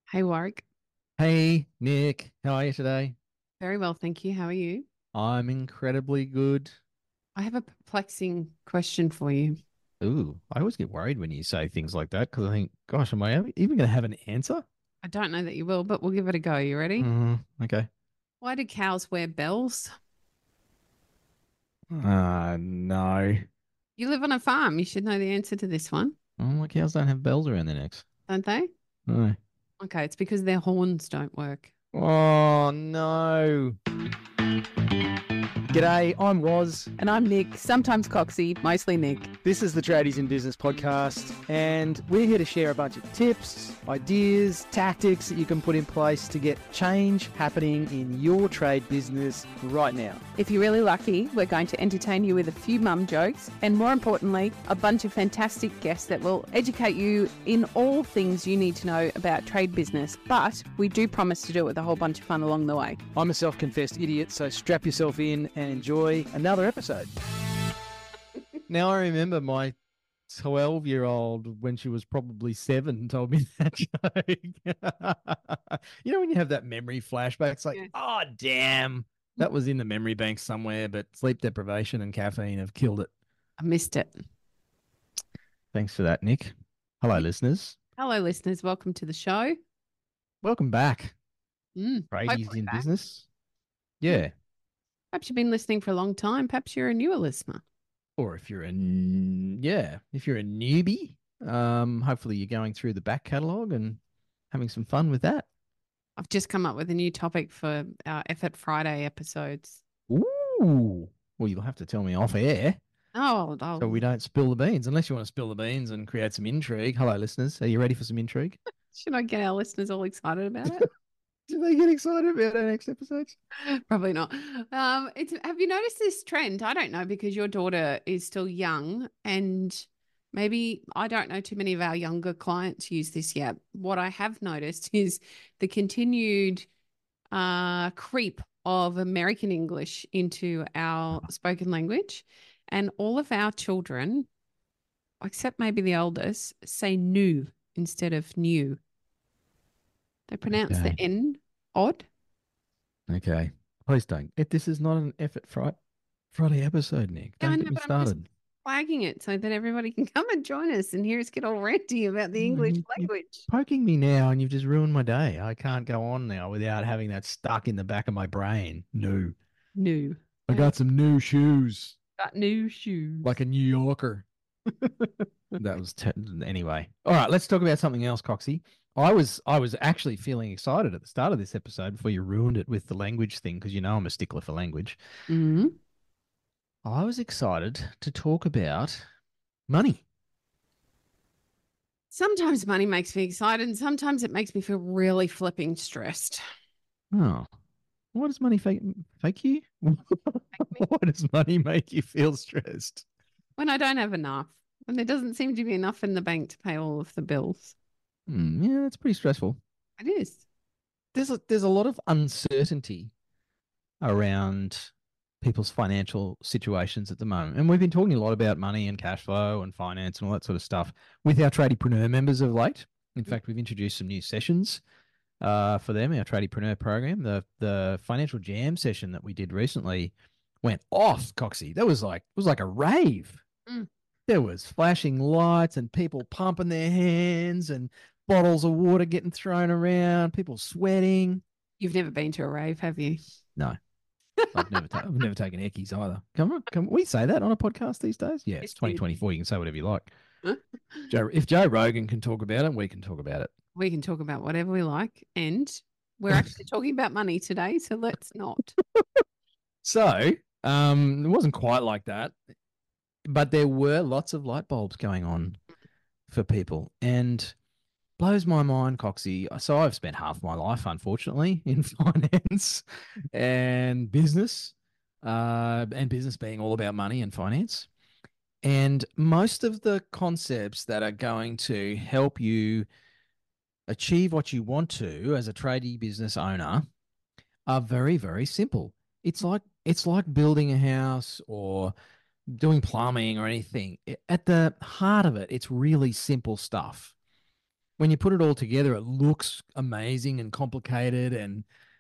Hey, Warwick. Hey, Nick, how are you today? Very well, thank you. How are you? I'm incredibly good. I have a perplexing question for you. Ooh, I always get worried when you say things like that because I think, gosh, am I even going to have an answer? I don't know that you will, but we'll give it a go. You ready? Okay. Why do cows wear bells? No. You live on a farm. You should know the answer to this one, Oh, my cows don't have bells around their necks. don't they? No. Okay, it's because their horns don't work. Oh, no. G'day, I'm Woz. And I'm Nick, sometimes Coxie, mostly Nick. This is the Tradies in Business podcast, and we're here to share a bunch of tips, ideas, tactics that you can put in place to get change happening in your trade business right now. If you're really lucky, we're going to entertain you with a few mum jokes and, more importantly, a bunch of fantastic guests that will educate you in all things you need to know about trade business. But we do promise to do it with a whole bunch of fun along the way. I'm a self-confessed idiot, so strap yourself in and enjoy another episode. Now I remember my 12-year-old when she was probably 7 told me that joke. You know, when you have that memory flashback, it's like, Yes. oh, damn. That was in the memory bank somewhere, but sleep deprivation and caffeine have killed it. I missed it. Thanks for that, Nick. Hello, listeners. Hello, listeners. Welcome to the show. Welcome back. Tradies Hopefully in back. business. Yeah. Yeah. Perhaps you've been listening for a long time. Perhaps you're a newer listener. Or if you're if you're a newbie, hopefully you're going through the back catalogue and having some fun with that. I've just come up with a new topic for our Effort Friday episodes. Ooh. Well, you'll have to tell me off air Oh, so we I'll, don't spill the beans, unless you want to spill the beans and create some intrigue. Hello, listeners. Are you ready for some intrigue? should I get our listeners all excited about it? Do they get excited about our next episodes? Probably not. Have you noticed this trend? I don't know because your daughter is still young and maybe I don't know too many of our younger clients use this yet. What I have noticed is the continued creep of American English into our spoken language. And all of our children, except maybe the oldest, say new instead of new. They pronounce the Okay. N odd. Okay. Please don't. This is not an effort Friday episode, Nick. Yeah, I Don't know, get me but I'm just started. flagging it so that everybody can come and join us and hear us get all ranty about the English You're language. poking me now and you've just ruined my day. I can't go on now without having that stuck in the back of my brain. No. New. I I got some new shoes got new shoes. like a New Yorker. That was anyway. All right, let's talk about something else, Coxie. I was actually feeling excited at the start of this episode before you ruined it with the language thing because you know I'm a stickler for language. Mhm. I was excited to talk about money. Sometimes money makes me excited and sometimes it makes me feel really flipping stressed. Oh, why does money fake you? Make me Why does money make you feel stressed? when I don't have enough, when there doesn't seem to be enough in the bank to pay all of the bills. Yeah, it's pretty stressful. It is. There's a lot of uncertainty around people's financial situations at the moment. And we've been talking a lot about money and cash flow and finance and all that sort of stuff with our Tradiepreneur members of late. In fact, we've introduced some new sessions for them, our Tradiepreneur program. The financial jam session that we did recently went off, Coxie. It was like a rave. Mm. There was flashing lights and people pumping their hands and bottles of water getting thrown around, people sweating. You've never been to a rave, have you? No, I've never taken eckies either. Can we say that on a podcast these days? Yeah, Yes, it's you 2024. You can say whatever you like. did. If Joe Rogan can talk about it, we can talk about it. We can talk about whatever we like. And we're actually talking about money today, so let's not. So, it wasn't quite like that, but there were lots of light bulbs going on for people, and blows my mind, Coxie. So I've spent half my life, unfortunately, in finance and business being all about money and finance. And most of the concepts that are going to help you achieve what you want to as a tradie business owner are very, very simple. It's like building a house or doing plumbing or anything. At the heart of it, it's really simple stuff. when you put it all together, it looks amazing and complicated, and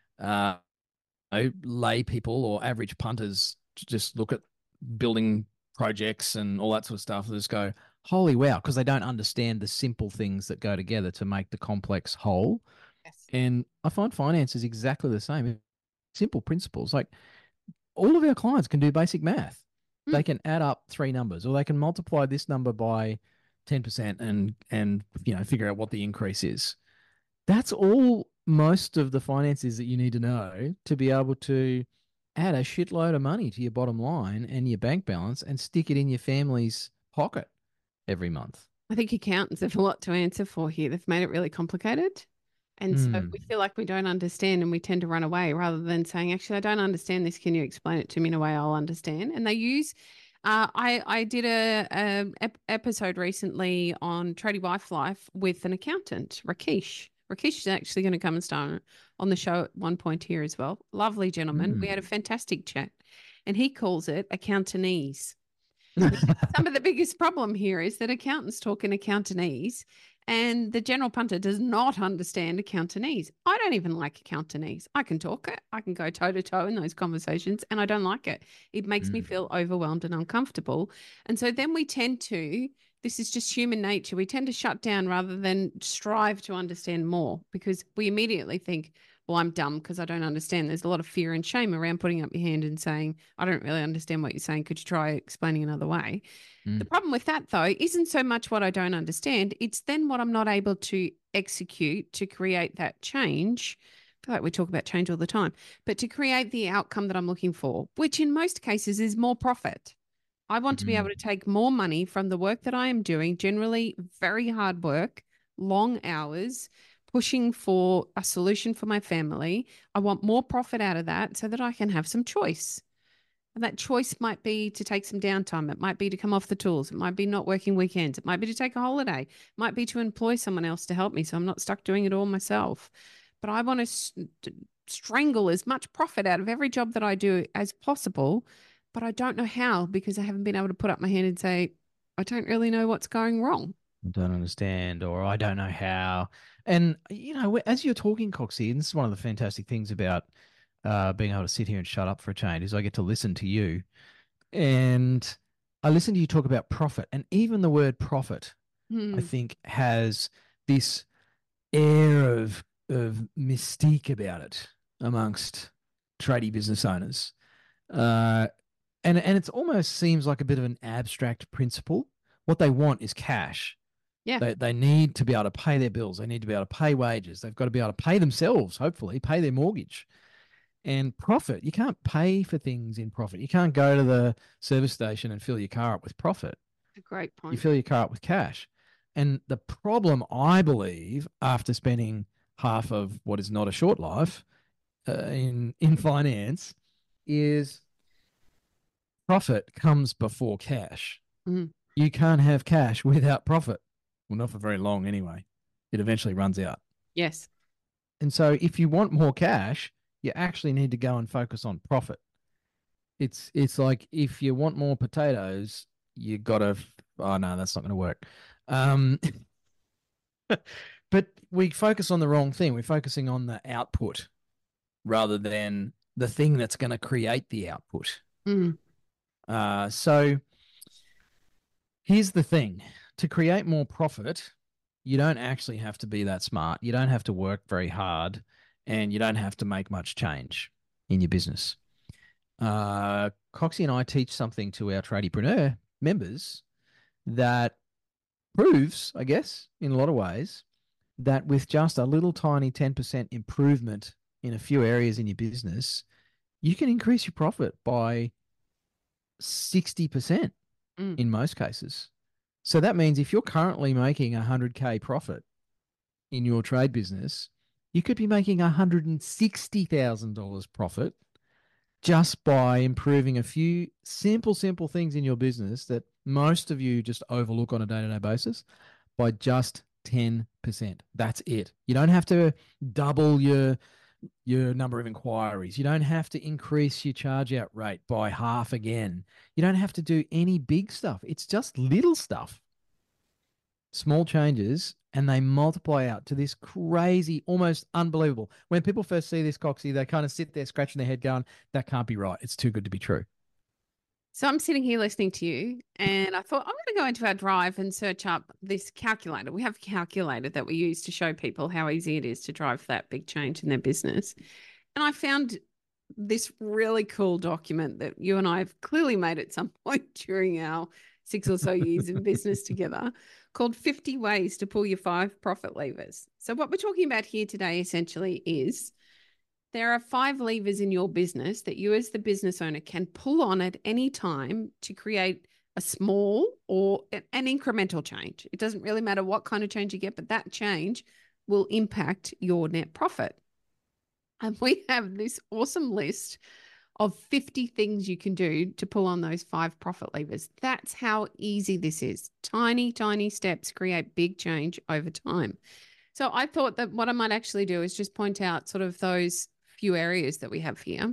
lay people or average punters just look at building projects and all that sort of stuff. They just go, holy wow, because they don't understand the simple things that go together to make the complex whole. Yes. And I find finance is exactly the same. Simple principles. Like all of our clients can do basic math. They can add up 3 numbers, or they can multiply this number by 10% and figure out what the increase is. That's all most of the finances that you need to know to be able to add a shitload of money to your bottom line and your bank balance and stick it in your family's pocket every month. I think accountants have a lot to answer for here. They've made it really complicated. And so we feel like we don't understand, and we tend to run away rather than saying, actually, I don't understand this. Can you explain it to me in a way I'll understand? And they use, I did a episode recently on Tradie Wife Life with an accountant, Rakesh. Rakesh is actually going to come and star on the show at one point here as well. Lovely gentleman. We had a fantastic chat, and he calls it accountanese. Some of the biggest problem here is that accountants talk in accountanese, and the general punter does not understand accountanese. I don't even like accountanese. I can talk it. I can go toe to toe in those conversations, and I don't like it. It makes me feel overwhelmed and uncomfortable. And so then we tend to, this is just human nature, we tend to shut down rather than strive to understand more, because we immediately think, well, I'm dumb because I don't understand. There's a lot of fear and shame around putting up your hand and saying, I don't really understand what you're saying. Could you try explaining another way? The problem with that, though, isn't so much what I don't understand. It's then what I'm not able to execute to create that change. I feel like we talk about change all the time, but to create the outcome that I'm looking for, which in most cases is more profit. I want to be able to take more money from the work that I am doing, generally very hard work, long hours, pushing for a solution for my family. I want more profit out of that so that I can have some choice. And that choice might be to take some downtime. It might be to come off the tools. It might be not working weekends. It might be to take a holiday. It might be to employ someone else to help me so I'm not stuck doing it all myself. But I want to strangle as much profit out of every job that I do as possible. But I don't know how, because I haven't been able to put up my hand and say, I don't really know what's going wrong. I don't understand, or I don't know how. And, as you're talking, Coxie, and this is one of the fantastic things about being able to sit here and shut up for a change, is I get to listen to you. And I listen to you talk about profit. And even the word profit, I think, has this air of mystique about it amongst tradie business owners. And it almost seems like a bit of an abstract principle. What they want is cash. Yeah. They need to be able to pay their bills. They need to be able to pay wages. They've got to be able to pay themselves, hopefully, pay their mortgage. And profit, you can't pay for things in profit. You can't go to the service station and fill your car up with profit. A great point. You fill your car up with cash. And the problem, I believe, after spending half of what is not a short life in finance, is profit comes before cash. You can't have cash without profit. Well, not for very long anyway. It eventually runs out. Yes. And so if you want more cash, you actually need to go and focus on profit. It's like, if you want more potatoes, you got to, oh no, that's not going to work. But we focus on the wrong thing. We're focusing on the output rather than the thing that's going to create the output. So here's the thing. To create more profit, you don't actually have to be that smart. You don't have to work very hard, and you don't have to make much change in your business. Coxie and I teach something to our Tradiepreneur members that proves, I guess, in a lot of ways, that with just a little tiny 10% improvement in a few areas in your business, you can increase your profit by 60% in most cases. So that means if you're currently making $100K profit in your trade business, you could be making $160,000 profit just by improving a few simple things in your business that most of you just overlook on a day-to-day basis by just 10%. That's it. You don't have to double your number of inquiries. You don't have to increase your charge out rate by half again. You don't have to do any big stuff. It's just little stuff. small changes, and they multiply out to this crazy, almost unbelievable. When people first see this, Coxie, they kind of sit there scratching their head going, that can't be right. It's too good to be true. So I'm sitting here listening to you, and I thought I'm going to go into our Drive and search up this calculator. We have a calculator that we use to show people how easy it is to drive that big change in their business. And I found this really cool document that you and I have clearly made at some point during our 6 or so years in business together, called 50 Ways to Pull Your 5 Profit Levers. So what we're talking about here today essentially is there are 5 levers in your business that you as the business owner can pull on at any time to create a small or an incremental change. It doesn't really matter what kind of change you get, but that change will impact your net profit. And we have this awesome list of 50 things you can do to pull on those 5 profit levers. That's how easy this is. Tiny, tiny steps create big change over time. So I thought that what I might actually do is just point out sort of those few areas that we have here.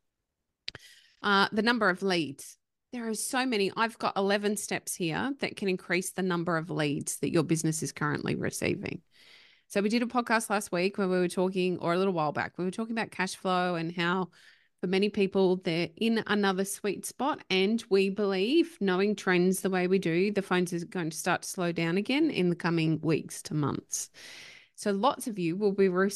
The number of leads. There are so many. I've got 11 steps here that can increase the number of leads that your business is currently receiving. So we did a podcast last week where we were talking, or a little while back, we were talking about cash flow and how for many people, they're in another sweet spot. And we believe, knowing trends the way we do, the phones are going to start to slow down again in the coming weeks to months. So lots of you will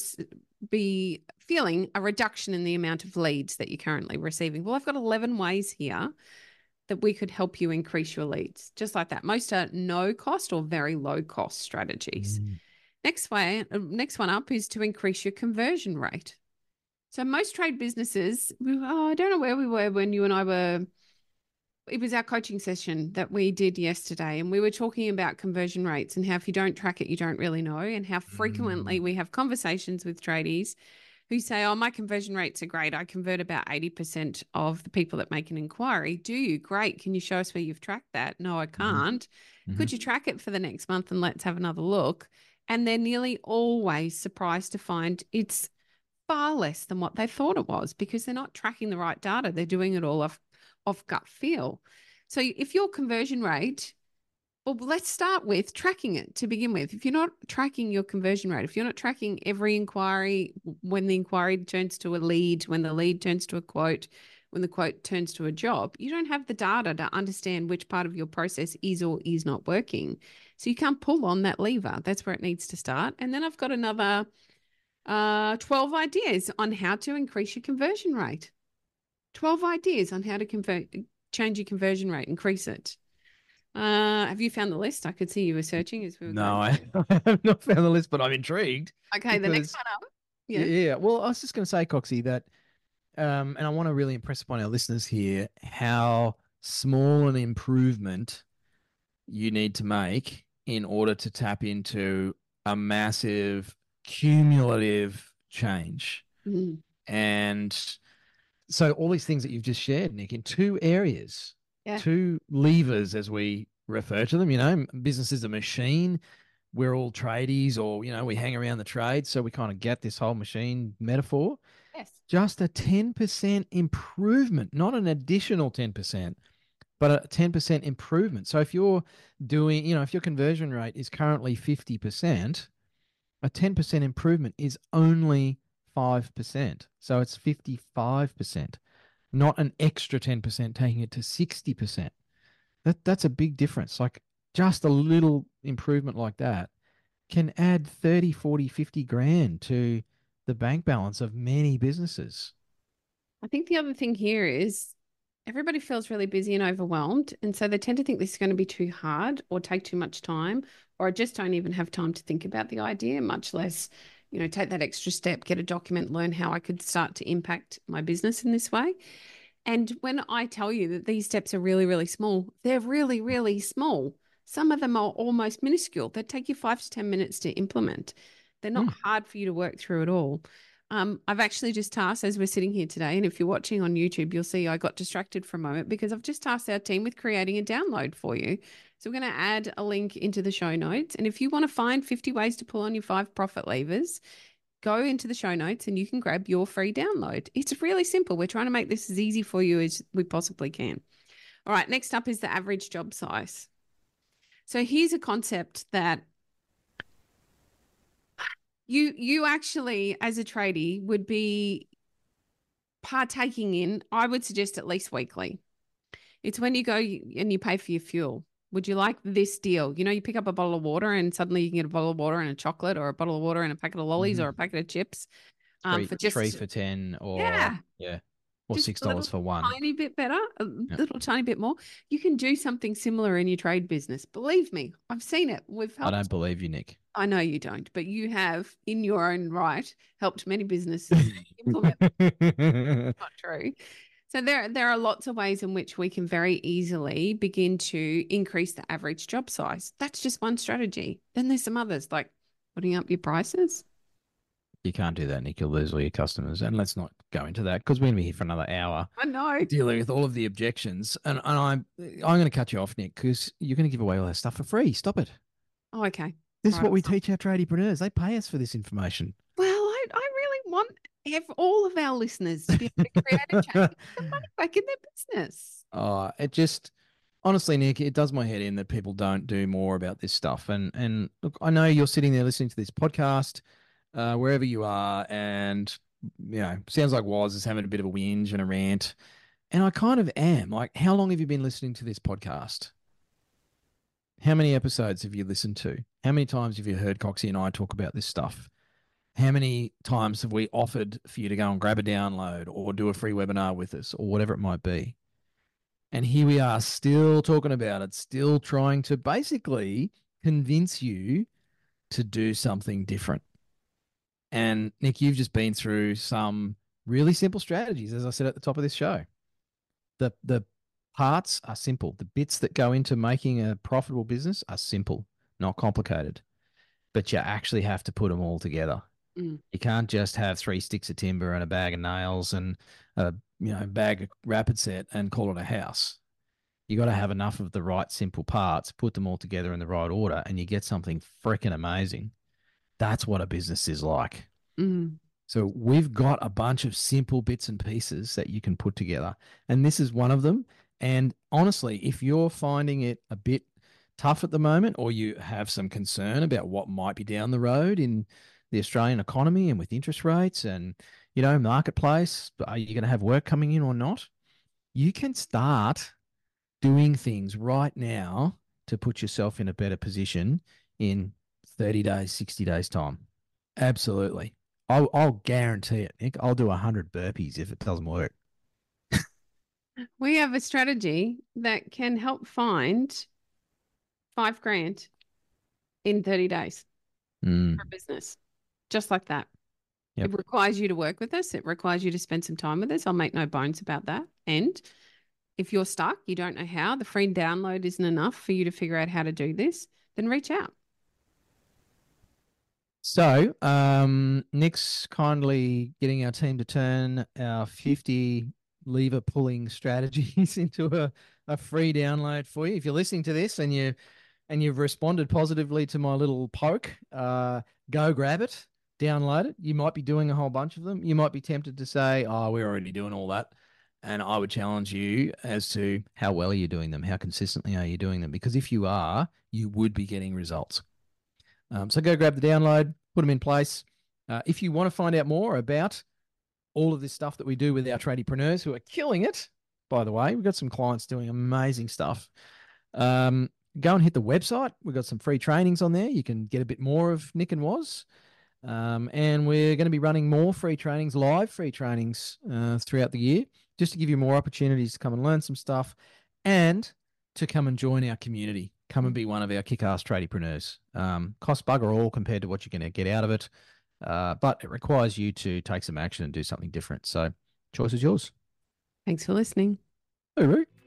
be feeling a reduction in the amount of leads that you're currently receiving. Well, I've got 11 ways here that we could help you increase your leads, just like that. Most are no cost or very low cost strategies. Next one up is to increase your conversion rate. So most trade businesses, I don't know where we were when you and I were, it was our coaching session that we did yesterday, and we were talking about conversion rates and how if you don't track it, you don't really know, and how frequently we have conversations with tradies who say, oh, my conversion rates are great. I convert about 80% of the people that make an inquiry. Do you? Great. Can you show us where you've tracked that? No, I can't. Could you track it for the next month and let's have another look? And they're nearly always surprised to find it's far less than what they thought it was because they're not tracking the right data. They're doing it all off gut feel. So if your conversion rate, well, let's start with tracking it to begin with. If you're not tracking your conversion rate, if you're not tracking every inquiry, when the inquiry turns to a lead, when the lead turns to a quote, when the quote turns to a job, you don't have the data to understand which part of your process is or is not working. So you can't pull on that lever. That's where it needs to start. And then I've got another 12 ideas on how to increase your conversion rate. 12 ideas on how to change your conversion rate, increase it. Have you found the list? I could see you were searching as we were No, I have not found the list, but I'm intrigued. Okay, the next one up. Yeah. Well, I was just going to say, Coxie, that, and I want to really impress upon our listeners here how small an improvement you need to make in order to tap into a massive cumulative change. And so all these things that you've just shared, Nick, in 2 areas, 2 levers, as we refer to them, business is a machine. We're all tradies, or, we hang around the trade. So we kind of get this whole machine metaphor. Yes. Just a 10% improvement, not an additional 10%, but a 10% improvement. So if you're doing, if your conversion rate is currently 50%, a 10% improvement is only 5%. So it's 55%, not an extra 10% taking it to 60%. That's a big difference. Like just a little improvement like that can add 30, 40, 50 grand to the bank balance of many businesses. I think the other thing here is everybody feels really busy and overwhelmed. And so they tend to think this is going to be too hard or take too much time, or I just don't even have time to think about the idea, much less, take that extra step, get a document, learn how I could start to impact my business in this way. And when I tell you that these steps are really, really small, they're really, really small. Some of them are almost minuscule. They take you 5 to 10 minutes to implement. They're not hard for you to work through at all. I've actually just tasked, as we're sitting here today, and if you're watching on YouTube, you'll see I got distracted for a moment because I've just tasked our team with creating a download for you. So we're going to add a link into the show notes. And if you want to find 50 ways to pull on your 5 profit levers, go into the show notes and you can grab your free download. It's really simple. We're trying to make this as easy for you as we possibly can. All right, next up is the average job size. So here's a concept that you actually, as a tradie, would be partaking in. I would suggest at least weekly. It's when you go and you pay for your fuel. Would you like this deal? You know, you pick up a bottle of water and suddenly you can get a bottle of water and a chocolate, or a bottle of water and a packet of lollies, or a packet of chips. For just 3 for 10, or yeah, or just $6 for one. tiny bit better, a Yep. little tiny bit more. You can do something similar in your trade business. Believe me, I've seen it. We've I helped. don't believe you, Nick. I know you don't, but you have, in your own right, helped many businesses implement. Not true. So there are lots of ways in which we can very easily begin to increase the average job size. That's just one strategy. Then there's some others, like putting up your prices. You can't do that, Nick. You'll lose all your customers. And let's not go into that, because we're going to be here for another hour I know. dealing with all of the objections. And I'm going to cut you off, Nick, because you're going to give away all that stuff for free. Stop it. Oh, okay. This is Right. what we teach our tradiepreneurs. They pay us for this information. Well, I really want all of our listeners to be able to create a change, get the money back in their business. It just, honestly, Nick, it does my head in that people don't do more about this stuff. And look, I know you're sitting there listening to this podcast, wherever you are, and sounds like Woz is having a bit of a whinge and a rant, and I kind of am. Like, how long have you been listening to this podcast? How many episodes have you listened to? How many times have you heard Coxie and I talk about this stuff? How many times have we offered for you to go and grab a download or do a free webinar with us, or whatever it might be? And here we are, still talking about it, still trying to basically convince you to do something different. And Nick, you've just been through some really simple strategies, as I said at the top of this show. The parts are simple. The bits that go into making a profitable business are simple, not complicated. But you actually have to put them all together. Mm. You can't just have 3 sticks of timber and a bag of nails and a bag of rapid set and call it a house. You got to have enough of the right simple parts, put them all together in the right order, and you get something freaking amazing. That's what a business is like. Mm. So we've got a bunch of simple bits and pieces that you can put together, and this is one of them. And honestly, if you're finding it a bit tough at the moment, or you have some concern about what might be down the road in the Australian economy and with interest rates and, marketplace, are you going to have work coming in or not? You can start doing things right now to put yourself in a better position in 30 days, 60 days time. Absolutely. I'll guarantee it, Nick. I'll do 100 burpees if it doesn't work. We have a strategy that can help find $5,000 in 30 days for a business, just like that. Yep. It requires you to work with us. It requires you to spend some time with us. I'll make no bones about that. And if you're stuck, you don't know how, the free download isn't enough for you to figure out how to do this, then reach out. So, Nick's kindly getting our team to turn our 50 lever pulling strategies into a free download for you. If you're listening to this and you've responded positively to my little poke, go grab it, download it. You might be doing a whole bunch of them. You might be tempted to say, "Oh, we're already doing all that." And I would challenge you as to how well are you doing them? How consistently are you doing them? Because if you are, you would be getting results. So go grab the download, put them in place. If you want to find out more about all of this stuff that we do with our tradiepreneurs who are killing it, by the way, we've got some clients doing amazing stuff. Go and hit the website. We've got some free trainings on there. You can get a bit more of Nick and Woz. And we're going to be running more free trainings, live free trainings throughout the year, just to give you more opportunities to come and learn some stuff and to come and join our community. Come and be one of our kick-ass tradiepreneurs. Cost bugger all compared to what you're going to get out of it. But it requires you to take some action and do something different. So choice is yours. Thanks for listening. All right.